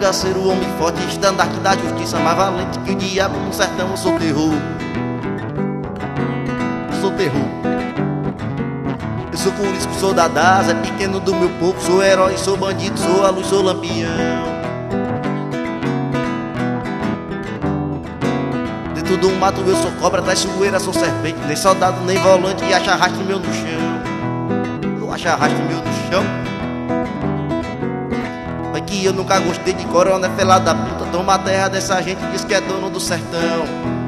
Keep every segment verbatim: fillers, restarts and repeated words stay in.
cangaceiro, homem forte, estandarte da justiça, mais valente que o diabo no sertão. Eu sou terror, eu sou terror. Eu sou curisco, sou da das, é pequeno do meu povo. Sou herói, sou bandido, sou a luz, sou lampião. Dentro do mato eu sou cobra, traiçoeira, sou serpente. Nem soldado, nem volante, e acha arrasto meu no chão. Eu acho arrasto meu no chão. Mas que eu nunca gostei de coronel, fela da puta. Toma a terra dessa gente, diz que é dono do sertão.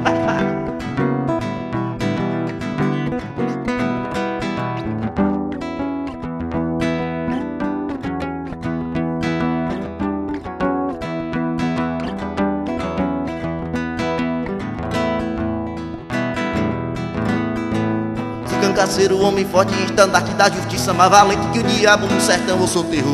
Cangaceiro, homem forte, estandarte da justiça, mais valente que o diabo no sertão. Eu sou terror.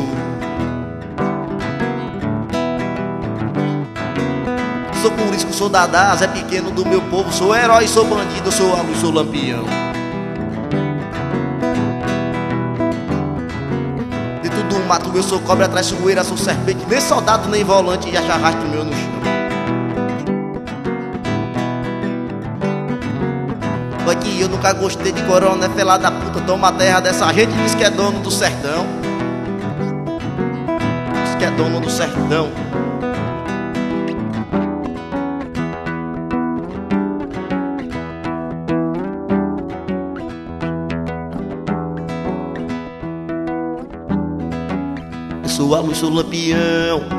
Sou curisco, sou da das, é pequeno do meu povo. Sou herói, sou bandido, sou a luz, sou lampião. Dentro do mato eu sou cobra, traiçoeira, sou serpente. Nem soldado, nem volante, e acha arrasto meu no chão. Foi que eu nunca gostei de coronel, fela da puta. Toma a terra dessa gente, diz que é dono do sertão. Diz que é dono do sertão. Eu sou a luz, sou lampião.